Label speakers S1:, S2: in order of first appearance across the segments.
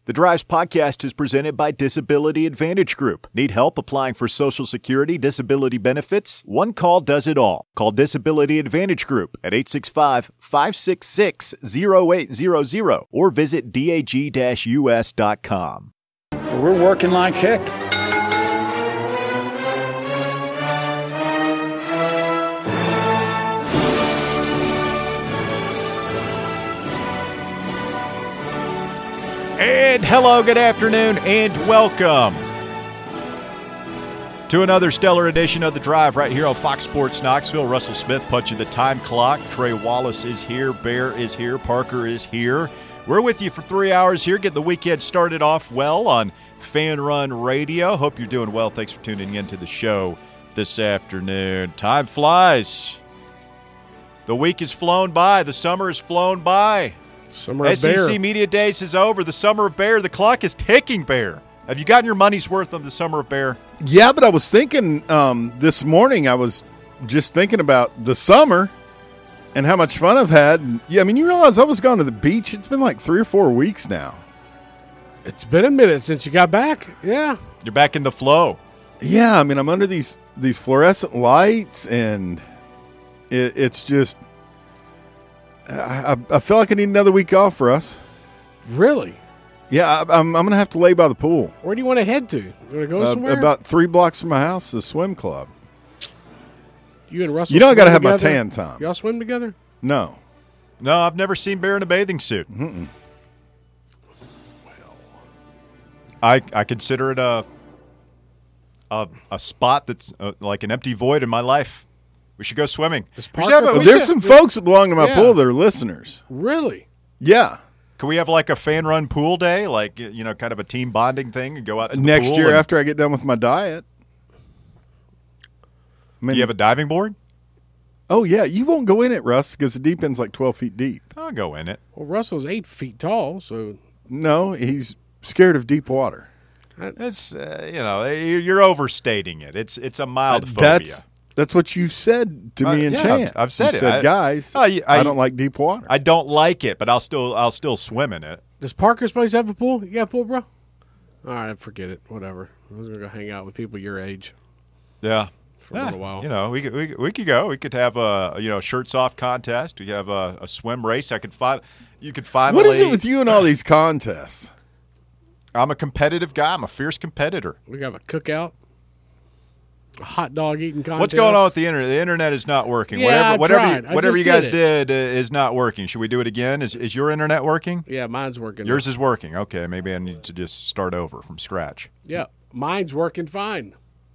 S1: The Drives podcast is presented by Disability Advantage Group. Need help applying for Social Security disability benefits? One call does it all. Call Disability Advantage Group at 865-566-0800 or visit dag-us.com.
S2: We're working like heck.
S1: And hello, good afternoon, and welcome to another stellar edition of The Drive right here on Fox Sports Knoxville. Russell Smith punching the time clock. Trey Wallace is here. Bear is here. Parker is here. We're with you for 3 hours here, getting the weekend started off well on Fan Run Radio. Hope you're doing well. Thanks for tuning in to the show this afternoon. Time flies. The week has flown by. The summer has flown by.
S3: Summer of
S1: SEC
S3: Bear.
S1: Media Days is over. The Summer of Bear. The clock is ticking, Bear. Have you gotten your money's worth of the Summer of Bear?
S4: Yeah, but I was thinking this morning, I was just thinking about the summer and how much fun I've had. And, yeah, I mean, you realize I was gone to the beach. It's been like 3 or 4 weeks now.
S3: It's been a minute since you got back. Yeah.
S1: You're back in the flow.
S4: Yeah, I mean, I'm under these fluorescent lights, and it's just I feel like I need another week off for us.
S3: Really?
S4: Yeah, I'm going to have to lay by the pool.
S3: Where do you want to head to? You want to go somewhere?
S4: About 3 blocks from my house, the swim club.
S3: You and Russell.
S4: You know I got to have
S3: together?
S4: my tan time.
S3: Y'all swim together?
S4: No.
S1: No, I've never seen Bear in a bathing suit.
S4: Mm-mm.
S1: I consider it a spot that's like an empty void in my life. We should go swimming.
S4: There's some folks that belong to my pool that are listeners.
S3: Really?
S4: Yeah.
S1: Can we have like a fan run pool day, like, you know, kind of a team bonding thing and go out to the
S4: next
S1: pool
S4: year after I get done with my diet? I mean,
S1: you have a diving board?
S4: Oh, yeah. You won't go in it, Russ, because the deep end's like 12 feet deep.
S1: I'll go in it.
S3: Well, Russell's 8 feet tall, so.
S4: No, he's scared of deep water.
S1: It's, you know, you're overstating it. It's a mild phobia.
S4: That's what you said to me in chant.
S1: I've said
S4: you
S1: it.
S4: Said, guys, I don't like deep water.
S1: I don't like it, but I'll still swim in it.
S3: Does Parker's place have a pool? You got a pool, bro? All right, forget it. Whatever. I was gonna go hang out with people your age.
S1: Yeah.
S3: For a little while.
S1: You know, we could go. We could have a shirts off contest. We have a swim race. You could finally.
S4: What is it with you and all these contests?
S1: I'm a competitive guy. I'm a fierce competitor.
S3: We have a cookout. A hot dog eating contest.
S1: What's going on with the internet? The internet is not working.
S3: Yeah,
S1: whatever you guys did is not working. Should we do it again? Is your internet working?
S3: Yeah, mine's working.
S1: Yours is working. Okay, maybe I need to just start over from scratch.
S3: Yeah, mine's working fine.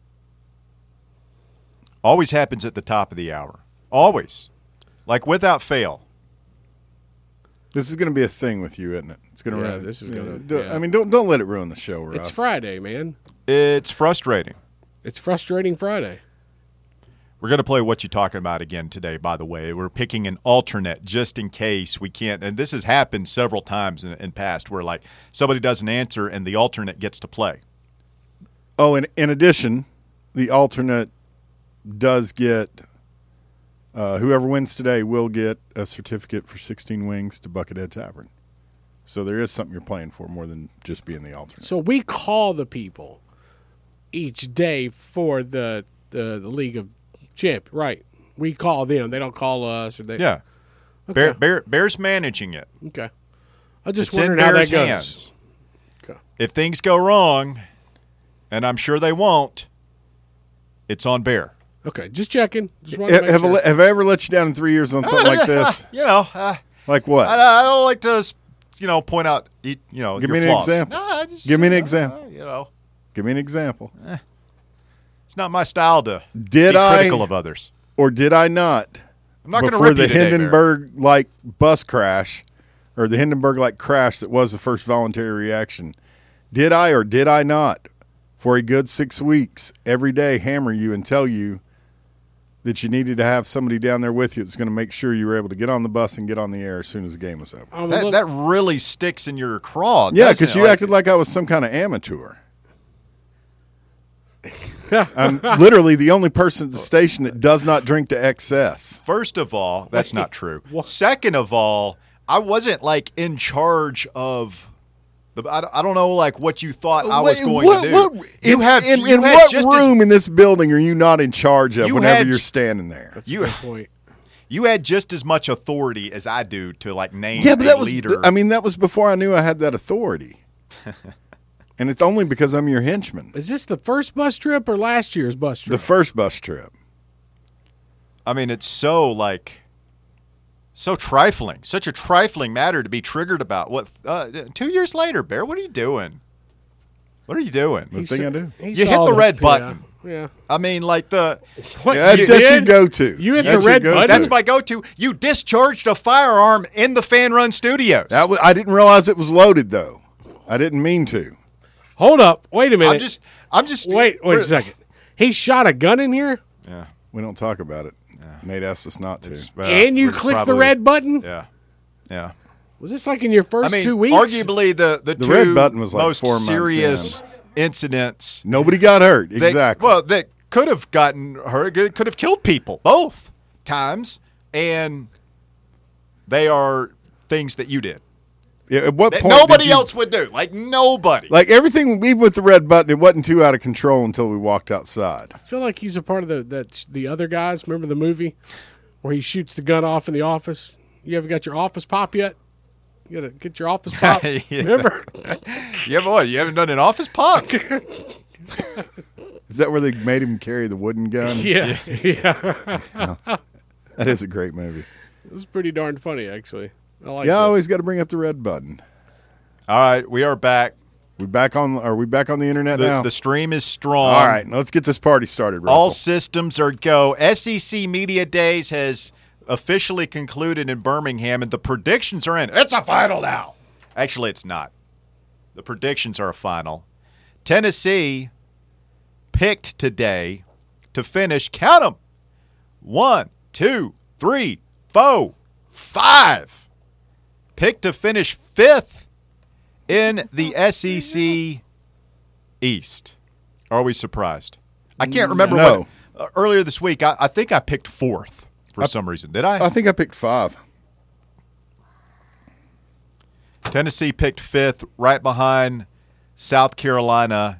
S1: Always happens at the top of the hour. Always. Like without fail.
S4: This is going to be a thing with you, isn't it? It's going to ruin.
S3: This is going to.
S4: I mean, don't let it ruin the show, Russ.
S3: It's Friday, man.
S1: It's frustrating.
S3: It's frustrating Friday.
S1: We're going to play What You Talking About again today, by the way. We're picking an alternate just in case we can't. And this has happened several times in past where, like, somebody doesn't answer and the alternate gets to play.
S4: Oh, and in addition, the alternate does get whoever wins today will get a certificate for 16 wings to Buckethead Tavern. So there is something you're playing for more than just being the alternate.
S3: So we call the people each day for the League of Champions, right? We call them. They don't call us. Or they,
S1: yeah. Okay. Bear's managing it.
S3: Okay. I just
S1: it's
S3: wondering
S1: in
S3: how
S1: Bear's
S3: that goes.
S1: Hands.
S3: Okay.
S1: If things go wrong, and I'm sure they won't, it's on Bear.
S3: Okay, just checking. Just wanted to make sure.
S4: Have I ever let you down in 3 years on something like this?
S1: You know.
S4: Like what?
S1: I don't like to, point out,
S4: Give
S1: your
S4: me an
S1: flaws.
S4: example.
S1: No,
S4: Give me an example.
S1: Give
S4: me an example.
S1: It's not my style to be
S4: I
S1: critical of others.
S4: Or did I not?
S1: I'm not going to
S4: before
S1: rip
S4: the
S1: you today,
S4: Hindenburg-like bus crash, or the Hindenburg-like crash that was the first voluntary reaction, did I or did I not, for a good 6 weeks, every day hammer you and tell you that you needed to have somebody down there with you that's going to make sure you were able to get on the bus and get on the air as soon as the game was over?
S1: That really sticks in your craw.
S4: Yeah, because you acted like I was some kind of amateur. I'm literally the only person at the station that does not drink to excess.
S1: First of all, that's not true. Second of all, I wasn't like in charge of I don't know like what you thought I was
S4: Wait,
S1: going
S4: what-
S1: to do.
S4: what- in what room in this building are you not in charge of
S1: You
S4: whenever
S1: had-
S4: you're standing there?
S3: That's
S1: You-
S3: a good point.
S1: You had just as much authority as I do to like name
S4: Yeah, but
S1: a
S4: that was.
S1: leader.
S4: I mean, that was before I knew I had that authority. And it's only because I'm your henchman.
S3: Is this the first bus trip or last year's bus trip?
S4: The first bus trip.
S1: I mean, it's so trifling, such a trifling matter to be triggered about. What 2 years later, Bear? What are you doing? What are you doing?
S4: The thing I do.
S3: He
S1: You
S3: saw
S1: hit the red button.
S3: Yeah.
S1: I mean, like the
S3: What,
S4: Yeah,
S3: you
S4: that's your
S3: did?
S4: go-to.
S3: You hit
S4: That's
S3: the
S4: your
S3: red
S4: go-to.
S3: button?
S1: that's my go-to. You discharged a firearm in the Fan Run Studios.
S4: I didn't realize it was loaded though. I didn't mean to.
S3: Hold up. Wait a minute.
S1: I'm just
S3: Wait a second. He shot a gun in here,
S1: Yeah.
S4: We don't talk about it. Nate asked us not to.
S3: and you clicked the red button?
S1: Yeah. Yeah.
S3: Was this like in your
S1: I
S3: first
S1: mean,
S3: 2 weeks?
S1: arguably the two
S4: red button was like
S1: most
S4: 4 months
S1: serious incidents
S4: Nobody got hurt.
S1: that,
S4: Exactly.
S1: that could have gotten hurt, could have killed people both times, and they are things that you did
S4: Yeah, at what
S1: that
S4: point
S1: nobody
S4: did you-
S1: else would do. Like nobody.
S4: Like everything, even with the red button, it wasn't too out of control until we walked outside.
S3: I feel like he's a part of the other guys. Remember the movie where he shoots the gun off in the office? You ever got your office pop yet? You gotta get your office pop.
S1: Yeah.
S3: Remember?
S1: Yeah, boy, you haven't done an office pop.
S4: Is that where they made him carry the wooden gun?
S3: Yeah. Yeah.
S4: That is a great movie.
S3: It was pretty darn funny, actually. I like
S4: Yeah, I
S3: that.
S4: always got to bring up the red button.
S1: All right, we are back.
S4: Are we back on the internet now?
S1: The stream is strong.
S4: All right, let's get this party started, Russell.
S1: All systems are go. SEC Media Days has officially concluded in Birmingham, and the predictions are in. It's a final now. Actually, it's not. The predictions are a final. Tennessee picked today to finish, count them, 1, 2, 3, 4, 5. Picked to finish 5th in the SEC East. Are we surprised? I can't remember
S4: No.
S1: what. Earlier this week, I think I picked 4th for some reason. Did I?
S4: I think I picked 5.
S1: Tennessee picked 5th, right behind South Carolina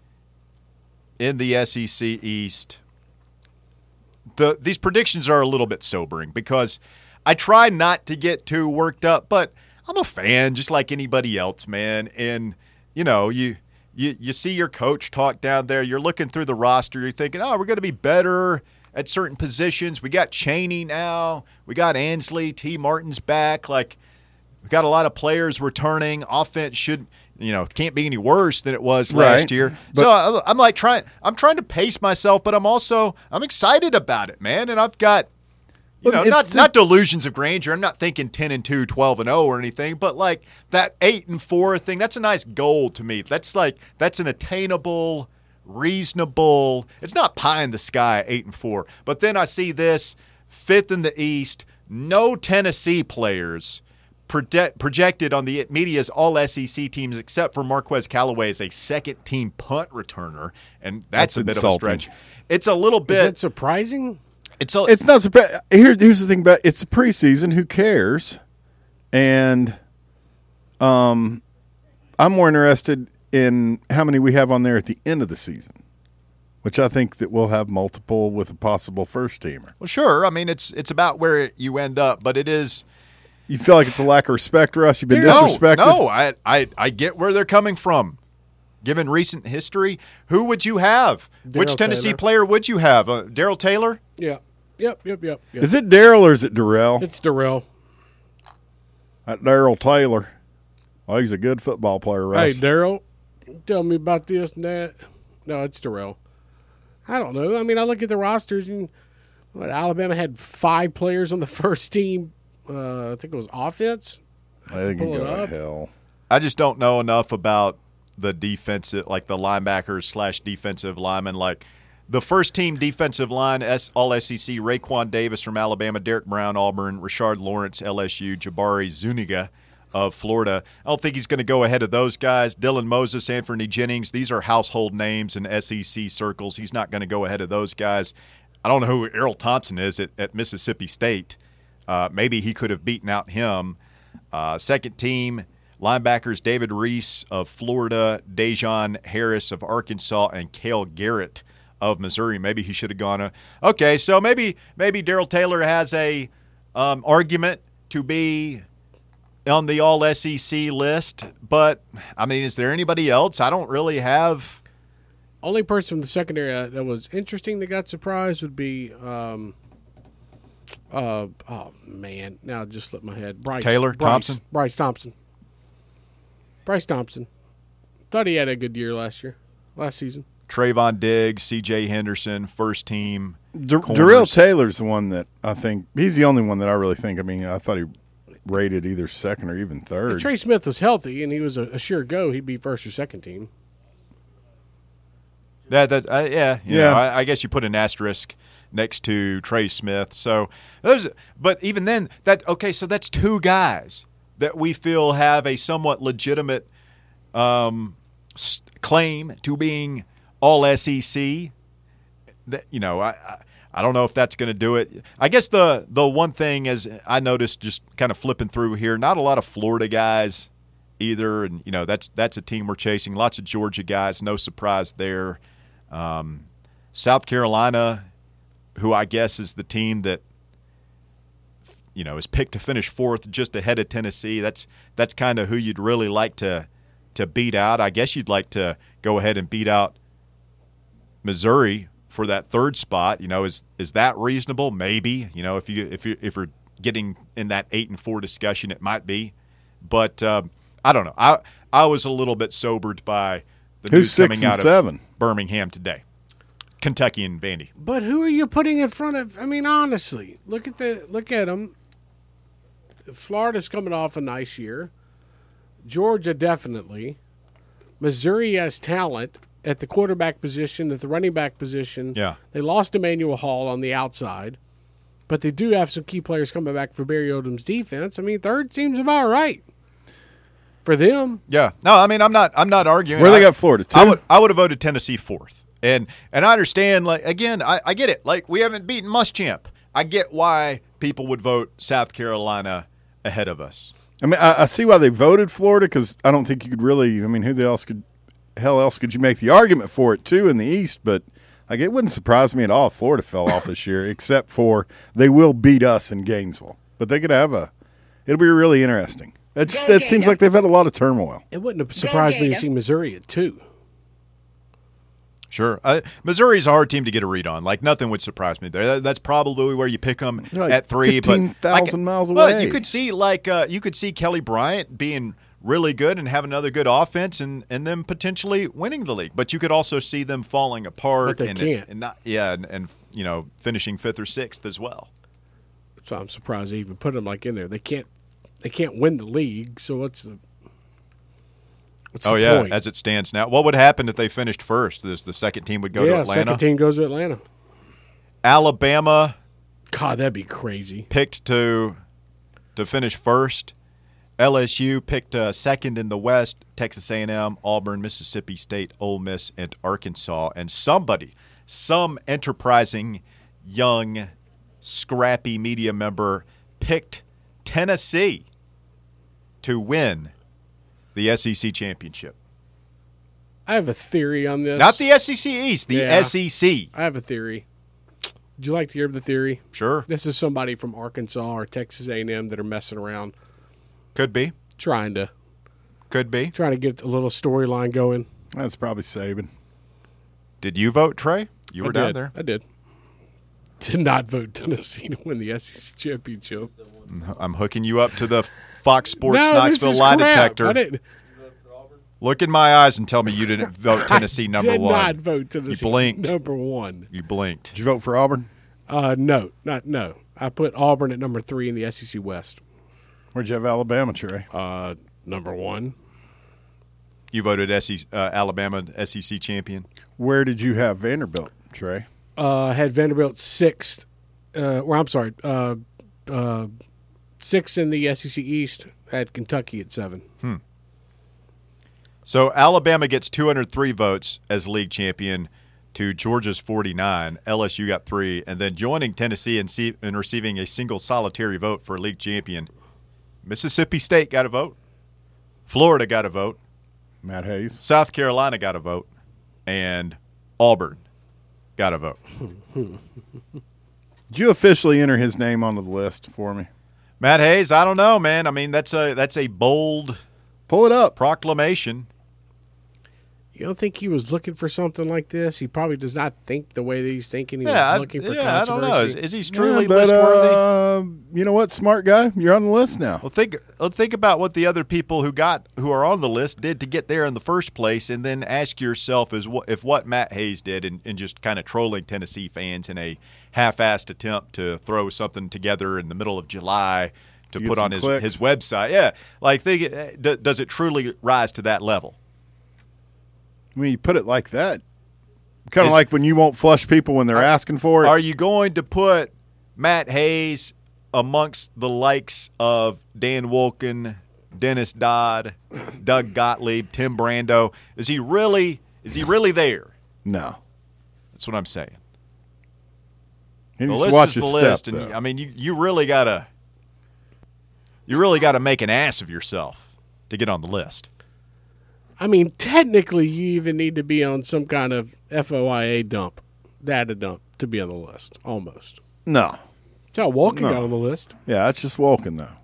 S1: in the SEC East. These predictions are a little bit sobering because I try not to get too worked up, but I'm a fan just like anybody else, man. And, you know, you see your coach talk down there. You're looking through the roster. You're thinking, oh, we're going to be better at certain positions. We got Chaney now. We got Ansley. T. Martin's back. Like, we got a lot of players returning. Offense can't be any worse than it was last
S4: Right.
S1: year.
S4: But-
S1: So I'm trying to pace myself, but I'm excited about it, man. And I've got,
S4: Look,
S1: not delusions of grandeur. I'm not thinking 10-2, 12-0 or anything, but like that 8-4 thing, that's a nice goal to me. That's an attainable, reasonable. It's not pie in the sky, 8-4. But then I see this 5th in the East, no Tennessee players projected on the media's all SEC teams except for Marquez Callaway as a second-team punt returner, and that's a bit
S4: insulting.
S1: of a stretch. It's a little
S3: Is
S1: bit.
S3: that surprising?
S1: It's
S4: not surprising. Here's the thing about it's a preseason. Who cares? And I'm more interested in how many we have on there at the end of the season, which I think that we'll have multiple with a possible first teamer.
S1: Well, sure. I mean, it's about where you end up, but it is.
S4: You feel like it's a lack of respect, Russ? You've been
S1: No,
S4: disrespected?
S1: no. I get where they're coming from. Given recent history, who would you have? Which
S3: Darrell
S1: Tennessee
S3: Taylor.
S1: player would you have? Darrell Taylor?
S3: Yeah. Yep.
S4: Is it Darrell or is it Darrell?
S3: It's Darrell.
S4: That Darrell Taylor. Well, he's a good football player, Russ.
S3: Hey, Darrell, tell me about this and that. No, it's Darrell. I don't know. I mean, I look at the rosters, and Alabama had 5 players on the first team. I think it was offense.
S4: They can
S3: pull it
S4: go to
S3: up.
S4: hell.
S1: I just don't know enough about the defensive, like the linebackers / defensive linemen. Like the first team defensive line, all SEC, Raekwon Davis from Alabama, Derek Brown, Auburn, Rashard Lawrence, LSU, Jabari Zuniga of Florida. I don't think he's going to go ahead of those guys. Dylan Moses, Anthony Jennings, these are household names in SEC circles. He's not going to go ahead of those guys. I don't know who Errol Thompson is at Mississippi State. Maybe he could have beaten out him. Second team, Linebackers David Reese of Florida, Dejon Harris of Arkansas, and Cale Garrett of Missouri. Maybe he should have gone. Okay, so maybe Darrell Taylor has a argument to be on the All-SEC list, but, I mean, is there anybody else? I don't really have.
S3: Only person from the secondary that was interesting that got surprised would be, oh, man, now it just slipped my head. Bryce Thompson. Bryce Thompson. Thought he had a good year last season.
S1: Trayvon Diggs, C.J. Henderson, first team.
S4: Darrell Taylor's the one that I think – he's the only one that I really think – I mean, I thought he rated either second or even third.
S3: If Trey Smith was healthy and he was a sure go, he'd be first or second team.
S1: Yeah. I guess you put an asterisk next to Trey Smith. So but even then, so that's two guys that we feel have a somewhat legitimate claim to being All-SEC. That, I don't know if that's going to do it. I guess the one thing is I noticed just kind of flipping through here, not a lot of Florida guys either, and that's a team we're chasing. Lots of Georgia guys, no surprise there. South Carolina, who I guess is the team that is picked to finish fourth, just ahead of Tennessee. That's kind of who you'd really like to beat out. I guess you'd like to go ahead and beat out Missouri for that third spot. Is that reasonable? Maybe. If you're getting in that 8-4 discussion, it might be. But I don't know. I was a little bit sobered by the news coming out of Birmingham today. Kentucky and Vandy.
S3: But who are you putting in front of? I mean, honestly, look at them. Florida's coming off a nice year. Georgia definitely. Missouri has talent at the quarterback position, at the running back position.
S1: Yeah.
S3: They lost Emmanuel Hall on the outside, but they do have some key players coming back for Barry Odom's defense. I mean, third seems about right for them.
S1: Yeah. No, I mean, I'm not arguing.
S4: Where they got Florida, too?
S1: I would have voted Tennessee fourth. And I understand, like, again, I get it. Like, we haven't beaten Muschamp. I get why people would vote South Carolina ahead of us.
S4: I mean, I see why they voted Florida, because I don't think you could really – I mean, who else could you make the argument for it, too, in the East? But, like, it wouldn't surprise me at all if Florida fell off this year, except for they will beat us in Gainesville. But they could have it'll be really interesting. It seems like they've had a lot of turmoil.
S3: It wouldn't have surprised me to see Missouri at 2.
S1: Sure. Missouri's a hard team to get a read on. Like, nothing would surprise me there. That's probably where you pick them at 3.
S4: 15,000 miles away.
S1: Well, you could see Kelly Bryant being really good and have another good offense and them potentially winning the league. But you could also see them falling apart
S3: and
S1: finishing 5th or 6th as well.
S3: So I'm surprised they even put them in there. They can't win the league. So what's the point?
S1: As it stands now. What would happen if they finished first? The second team would go to Atlanta?
S3: Second team goes to Atlanta.
S1: Alabama.
S3: God, that'd be crazy.
S1: Picked to finish first. LSU picked second in the West. Texas A&M, Auburn, Mississippi State, Ole Miss, and Arkansas. And some enterprising, young, scrappy media member picked Tennessee to win the SEC championship.
S3: I have a theory on this.
S1: Not the SEC East, the SEC.
S3: I have a theory. Would you like to hear the theory?
S1: Sure.
S3: This is somebody from Arkansas or Texas A&M that are messing around.
S1: Could be.
S3: Trying to get a little storyline going.
S4: That's probably Saban.
S1: Did you vote, Trey? You were down there.
S3: I did. Did not vote Tennessee to win the SEC championship.
S1: I'm hooking you up to the Fox Sports Knoxville lie detector.
S3: I didn't.
S1: Look in my eyes and tell me you didn't vote Tennessee number 1.
S3: Did not vote Tennessee.
S1: You blinked.
S3: Number 1.
S1: You blinked.
S4: Did you vote for Auburn?
S3: No. I put Auburn at number 3 in the SEC West.
S4: Where'd you have Alabama, Trey?
S3: Number 1.
S1: You voted Alabama SEC champion.
S4: Where did you have Vanderbilt, Trey?
S3: Had Vanderbilt 6th. 6th in the SEC East. Had Kentucky at 7.
S1: So Alabama gets 203 votes as league champion to Georgia's 49. LSU got 3. And then joining Tennessee and receiving a single solitary vote for league champion, Mississippi State got a vote. Florida got a vote.
S4: Matt Hayes.
S1: South Carolina got a vote. And Auburn got a vote.
S4: Did you officially enter his name onto the list for me?
S1: Matt Hayes, I don't know, man. I mean, that's a bold
S4: Pull it up.
S1: proclamation.
S3: You don't think he was looking for something like this? He probably does not think the way that he's thinking. He was looking for
S1: I don't know.
S3: controversy.
S1: Is he truly
S4: Yeah, but,
S1: list-worthy?
S4: You know what, smart guy? You're on the list now.
S1: Well, think about what the other people who are on the list did to get there in the first place, and then ask yourself if what Matt Hayes did and just kind of trolling Tennessee fans in a half-assed attempt to throw something together in the middle of July to
S4: Get
S1: put
S4: some
S1: on his
S4: clicks.
S1: website. Yeah, like does it truly rise to that level?
S4: When you put it like that, kind of
S1: Is-
S4: like when you won't flush people when they're asking for it.
S1: Are you going to put Matt Hayes amongst the likes of Dan Wolken, Dennis Dodd, Doug Gottlieb, Tim Brando? Is he really there?
S4: No.
S1: That's what I'm saying.
S4: He
S1: The
S4: needs to
S1: list
S4: watch
S1: is
S4: his
S1: the
S4: step,
S1: list,
S4: though.
S1: and I mean, you really gotta make an ass of yourself to get on the list.
S3: I mean, technically, you even need to be on some kind of FOIA data dump, to be on the list, almost.
S4: No.
S3: That's how Walken
S4: No.
S3: got on the list.
S4: Yeah, that's just Walken, though.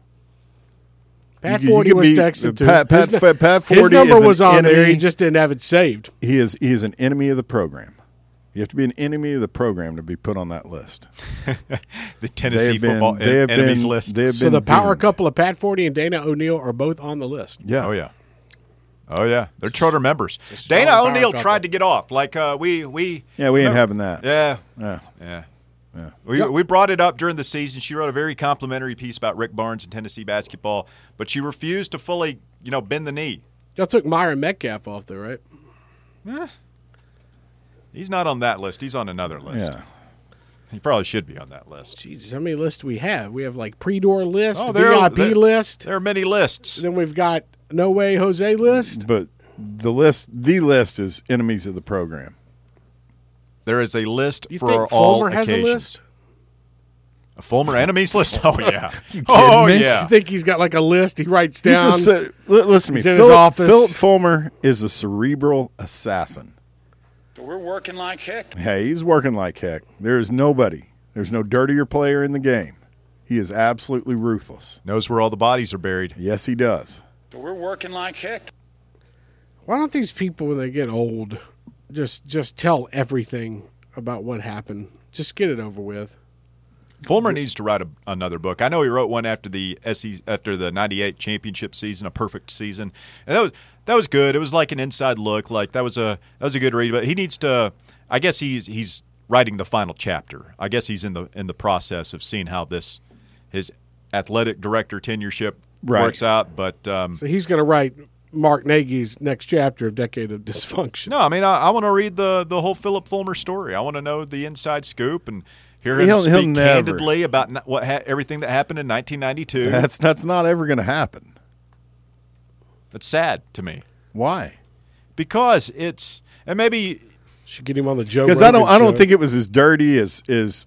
S3: Pat
S4: You
S3: Forty
S4: could
S3: was
S4: be-
S3: texting too.
S4: Pat
S3: His
S4: Forty
S3: number
S4: is an
S3: was on there.
S4: enemy.
S3: He just didn't have it saved.
S4: He is an enemy of the program. You have to be an enemy of the program to be put on that list.
S1: The Tennessee football
S4: they have
S1: enemies
S4: been,
S1: list.
S4: They have
S3: So
S4: been
S3: the power
S4: doomed.
S3: couple of Pat Forty and Dana O'Neill are both on the list.
S4: Yeah.
S1: Oh yeah, they're charter members.
S3: strong
S1: Dana
S3: power
S1: O'Neill
S3: couple.
S1: tried to get off. Like we
S4: Yeah, we ain't having that.
S1: Yeah.
S4: Yeah.
S1: Yeah. We brought it up during the season. She wrote a very complimentary piece about Rick Barnes and Tennessee basketball, but she refused to fully, bend the knee.
S3: Y'all took Myron Metcalf off there, right?
S1: He's not on that list. He's on another list.
S4: Yeah.
S1: He probably should be on that list.
S3: Jesus, how many lists do we have? We have like pre-door list,
S1: Oh,
S3: VIP list.
S1: There are many lists.
S3: Then we've got No Way Jose list.
S4: But the list is enemies of the program.
S1: There is a list
S3: You
S1: for
S3: think
S1: all
S3: Fulmer has
S1: occasions.
S3: a list?
S1: A Fulmer enemies list? Oh yeah.
S4: kidding
S1: Oh
S4: me?
S1: yeah.
S3: You think he's got like a list he writes
S4: He's
S3: down?
S4: listen to me.
S3: He's in his office.
S4: Philip Fulmer is a cerebral assassin.
S2: We're working like heck.
S4: Hey, he's working like heck. There is nobody. There's no dirtier player in the game. He is absolutely ruthless.
S1: Knows where all the bodies are buried.
S4: Yes, he does.
S2: We're working like heck.
S3: Why don't these people, when they get old, just tell everything about what happened? Just get it over with.
S1: Fulmer needs to write another book. I know he wrote one after the '98 championship season, a perfect season, and that was good. It was like an inside look. Like that was a good read. But he needs to. I guess he's writing the final chapter. I guess he's in the process of seeing how his athletic director tenureship works out. But
S3: So he's going to write Mark Nagy's next chapter of Decade of Dysfunction.
S1: no, I mean I want to read the whole Philip Fulmer story. I want to know the inside scoop and hear him
S4: He'll
S1: speak
S4: never.
S1: candidly about everything that happened in 1992.
S4: That's not ever going to happen.
S1: That's sad to me
S4: Why?
S1: because it's and maybe
S3: Should get him on the Joe
S4: Because
S3: Rogan
S4: I don't
S3: show.
S4: think it was as dirty as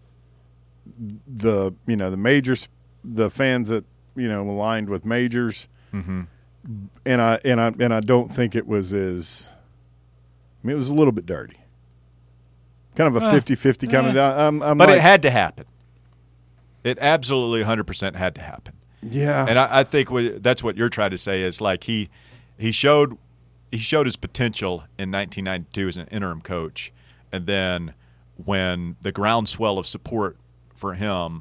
S4: the the majors, the fans that aligned with majors, and I don't think it was as. I mean, it was a little bit dirty. Kind of a 50-50 kind of down.
S1: but it had to happen. It absolutely 100% had to happen.
S4: Yeah.
S1: And I think that's what you're trying to say is like he showed his potential in 1992 as an interim coach, and then when the groundswell of support for him,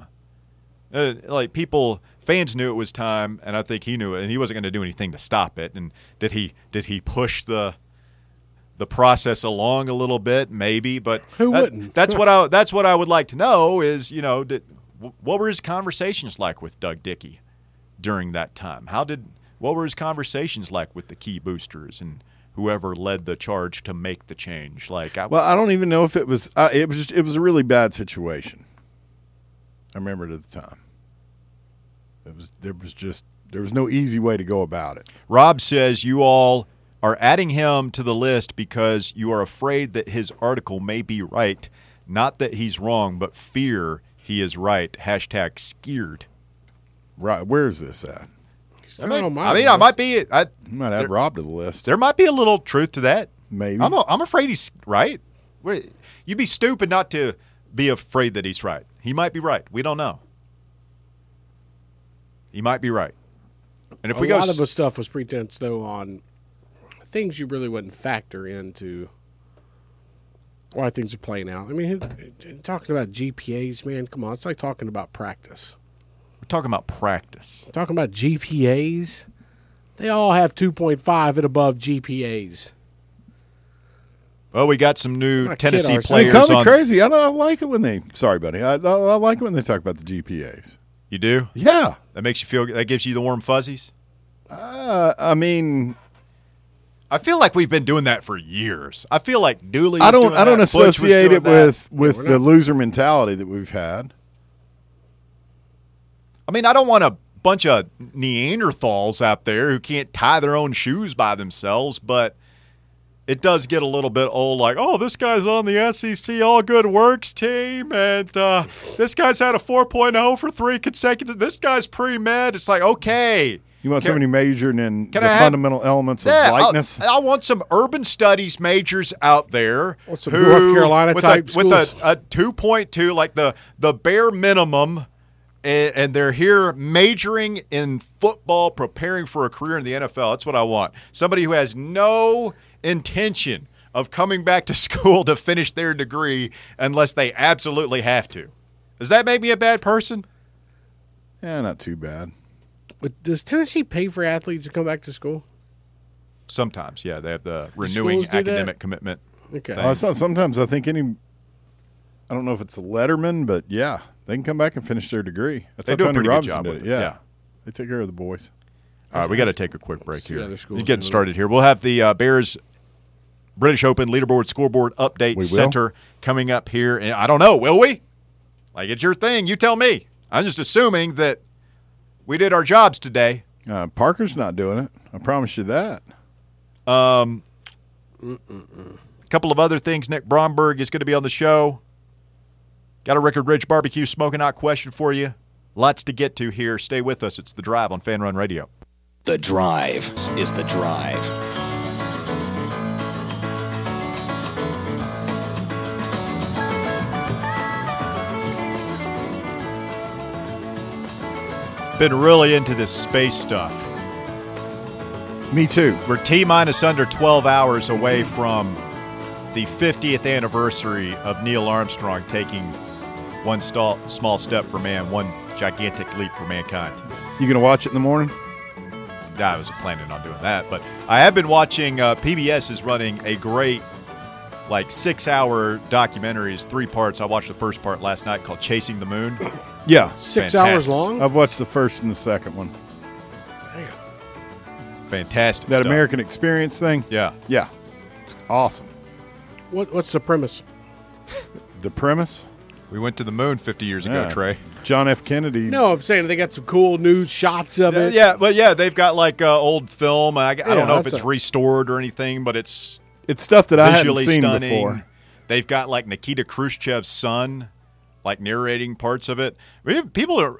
S1: fans knew it was time, and I think he knew it, and he wasn't going to do anything to stop it. And did he push the process along a little bit? Maybe, but
S3: Who wouldn't?
S1: That's what I would like to know is what were his conversations like with Doug Dickey during that time? What were his conversations like with the key boosters and whoever led the charge to make the change?
S4: I don't even know if it was. It was a really bad situation. I remember it at the time. There was no easy way to go about it.
S1: Rob says you all are adding him to the list because you are afraid that his article may be right. Not that he's wrong, but fear he is right. #scared.
S4: Right? Where is this at?
S3: It's not on my
S1: I
S3: list.
S1: might be.
S4: You might add Rob to the list.
S1: There might be a little truth to that.
S4: Maybe.
S1: I'm afraid he's right. You'd be stupid not to be afraid that he's right. He might be right. We don't know. He might be right. And if
S3: a
S1: we go,
S3: lot of the stuff was pretense, though, on things you really wouldn't factor into why things are playing out. I mean, talking about GPAs, man, come on. It's like talking about practice.
S1: we're talking about practice.
S3: Talking about GPAs, they all have 2.5 and above GPAs.
S1: Well, we got some new
S3: Let's not kid
S1: Tennessee
S3: ourselves.
S4: They
S1: players
S4: call me
S1: on.
S4: crazy. I like it when they. Sorry, buddy. I like it when they talk about the GPAs.
S1: You do?
S4: Yeah.
S1: That makes you feel. That gives you the warm fuzzies.
S4: I mean,
S1: I feel like we've been doing that for years. I feel like Dooley.
S4: I
S1: was
S4: don't.
S1: doing
S4: I don't
S1: that, Butch was
S4: associate
S1: doing
S4: it
S1: that.
S4: with the loser mentality that we've had.
S1: I mean, I don't want a bunch of Neanderthals out there who can't tie their own shoes by themselves, but it does get a little bit old. Like, oh, this guy's on the SEC All Good Works team, and this guy's had a 4.0 for 3 consecutive. This guy's pre-med. It's like, okay.
S4: You want somebody majoring in the
S1: I have-
S4: fundamental elements of likeness?
S1: I want some urban studies majors out there.
S3: Want some North Carolina type
S1: with a
S3: schools.
S1: 2.2, like the bare minimum, and they're here majoring in football, preparing for a career in the NFL. That's what I want. Somebody who has no intention of coming back to school to finish their degree unless they absolutely have to. Does that make me a bad person?
S4: Yeah, not too bad.
S3: But does Tennessee pay for athletes to come back to school?
S1: Sometimes, yeah. They have the renewing
S3: schools do that?
S1: academic commitment.
S3: Okay.
S4: Sometimes I think I don't know if it's a letterman, but yeah, they can come back and finish their degree. That's
S1: They
S4: how
S1: do a
S4: Tony
S1: pretty good
S4: Robinson
S1: job
S4: did
S1: with
S4: it.
S1: it,
S4: Yeah.
S1: yeah.
S4: They take care of the boys.
S1: All right, we got to take a quick break
S3: See
S1: here.
S3: other schools
S1: You're getting
S3: doing it.
S1: started here. We'll have the Bears British Open leaderboard scoreboard update
S4: We will.
S1: center coming up here. And I don't know, will we? Like, it's your thing. You tell me. I'm just assuming that we did our jobs today.
S4: Parker's not doing it. I promise you that.
S1: A couple of other things. Nick Bromberg is going to be on the show. Got a Rickard Ridge Barbecue Smoking Hot question for you. Lots to get to here. Stay with us. It's The Drive on Fan Run Radio.
S5: The Drive is The Drive.
S1: Been really into this space stuff.
S4: Me too.
S1: We're T-minus under 12 hours away from the 50th anniversary of Neil Armstrong taking one small step for man, one gigantic leap for mankind.
S4: You gonna watch it in the morning?
S1: I wasn't planning on doing that, but I have been watching. PBS is running a great, 6-hour documentaries, 3 parts. I watched the first part last night called Chasing the Moon.
S4: Yeah.
S3: 6
S1: Fantastic.
S3: hours long?
S4: I've watched the first and the second one.
S3: Damn.
S1: Fantastic
S4: That
S1: stuff.
S4: American Experience thing?
S1: Yeah.
S4: Yeah. It's awesome.
S3: What's the premise?
S4: The premise?
S1: We went to the moon 50 years ago,
S4: Yeah.
S1: Trey.
S4: John F. Kennedy.
S3: No, I'm saying they got some cool news shots of it.
S1: Yeah, but they've got old film. And I don't know if
S3: that's
S1: it's restored or anything, but it's
S4: It's stuff that I hadn't
S1: visually
S4: seen
S1: stunning.
S4: before.
S1: They've got Nikita Khrushchev's son, narrating parts of it. People are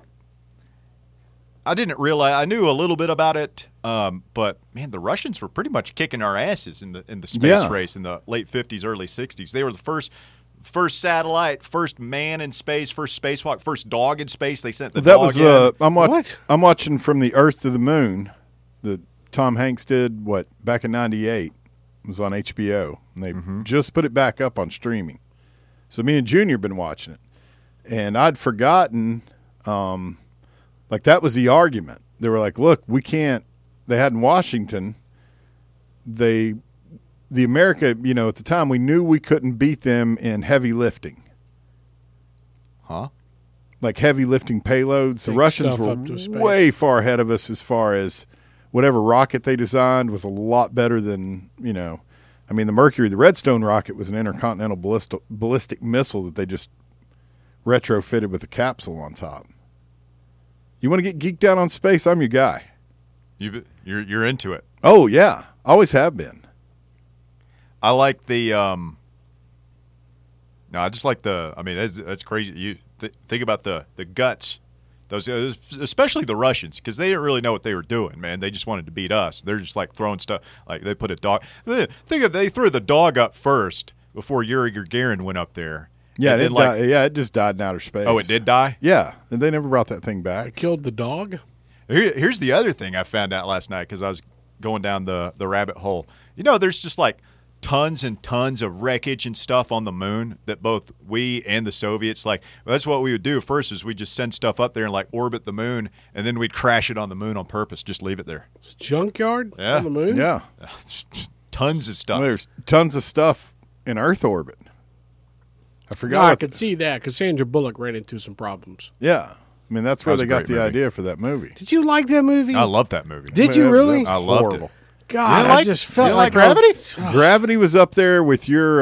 S1: I didn't realize. I knew a little bit about it, but man, the Russians were pretty much kicking our asses in the space
S4: Yeah.
S1: race in the late 50s, early 60s. They were the first satellite, first man in space, first spacewalk, first dog in space. They sent the
S4: That
S1: dog
S4: was
S1: in.
S3: What?
S4: I'm watching From the Earth to the Moon that Tom Hanks did back in 98. It was on HBO. And they just put it back up on streaming. So me and Junior been watching it. And I'd forgotten that was the argument. They were like, look, we can't they had in Washington the America, at the time we knew we couldn't beat them in heavy lifting.
S1: Huh?
S4: Like heavy lifting payloads. The
S3: Take
S4: Russians
S3: stuff
S4: were
S3: up to space.
S4: way far ahead of us as far as whatever rocket they designed was a lot better than, the Mercury, the Redstone rocket was an intercontinental ballistic missile that they just retrofitted with a capsule on top. You want to get geeked out on space? I'm your guy.
S1: You're into it.
S4: Oh, yeah. Always have been.
S1: I like the. No, I just like the. I mean, that's crazy. You think about the guts Those, especially the Russians, because they didn't really know what they were doing, man. They just wanted to beat us. They're just like throwing stuff. Like they put a dog. Think of they threw the dog up first before Yuri Gagarin went up there.
S4: Yeah, it just died in outer space.
S1: Oh, it did die?
S4: Yeah, and they never brought that thing
S3: They
S4: back.
S3: killed the dog.
S1: Here's the other thing I found out last night because I was going down the rabbit hole. You know, there's just like tons and tons of wreckage and stuff on the moon that both we and the Soviets, like, well, that's what we would do first is we'd just send stuff up there and like orbit the moon, and then we'd crash it on the moon on purpose, just leave it there.
S3: It's a junkyard
S1: Yeah.
S3: on the moon.
S4: Yeah,
S1: Tons of stuff.
S4: there's tons of stuff in Earth orbit. I
S3: No,
S4: forgot.
S3: I
S4: what
S3: could see that because Sandra Bullock ran into some problems.
S4: Yeah, I mean that's where
S1: was
S4: they
S1: a
S4: got
S1: great
S4: the
S1: movie.
S4: idea for that movie.
S3: Did you like that movie?
S1: I love that movie.
S3: Did you really?
S1: I loved it.
S3: God,
S1: You didn't
S3: I
S1: like-
S3: just
S1: you
S3: felt
S1: didn't
S3: like
S1: like Gravity?
S4: Gravity was up there with your.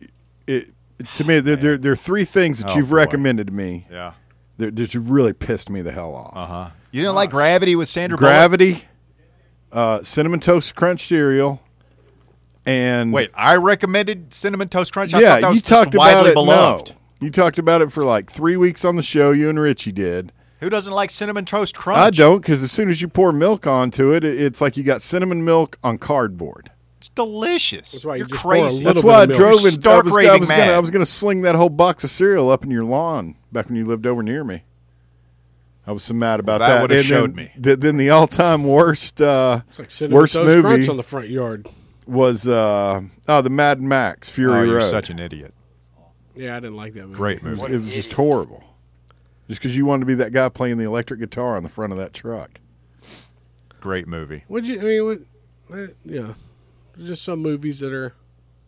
S4: To me, there are three things that
S1: Oh,
S4: you've
S1: boy.
S4: recommended to me
S1: Yeah.
S4: that you really pissed me the hell off.
S1: Uh-huh. You didn't like Gravity with Sandra Bullock?
S4: Gravity, Cinnamon Toast Crunch cereal, and
S1: Wait, I recommended Cinnamon Toast Crunch? I
S4: yeah,
S1: thought that was
S4: you
S1: just
S4: talked
S1: widely
S4: about it.
S1: beloved.
S4: No, you talked about it for like 3 weeks on the show. You and Richie did.
S1: Who doesn't like Cinnamon Toast Crunch?
S4: I don't, because as soon as you pour milk onto it, it's like you got cinnamon milk on cardboard.
S1: It's delicious.
S3: That's why you
S1: You're
S3: just pour a
S1: crazy.
S3: little
S4: That's
S3: bit
S4: why I
S3: of milk.
S4: drove
S1: You're
S4: and
S1: stark raving mad.
S4: I was gonna sling that whole box of cereal up in your lawn back when you lived over near me. I was so mad about
S1: That
S4: that.
S1: would've
S4: And
S1: showed
S4: then,
S1: me.
S4: Then the all-time worst
S3: It's like Cinnamon
S4: worst
S3: Toast
S4: movie
S3: Crunch on the front yard.
S4: was the Mad Max Fury
S1: Oh, you're
S4: Road.
S1: such an idiot.
S3: Yeah, I didn't like that movie.
S1: Great movie.
S4: It was just horrible. Just because you wanted to be that guy playing the electric guitar on the front of that truck.
S1: Great movie.
S3: Would you? I mean, yeah. There's just some movies that are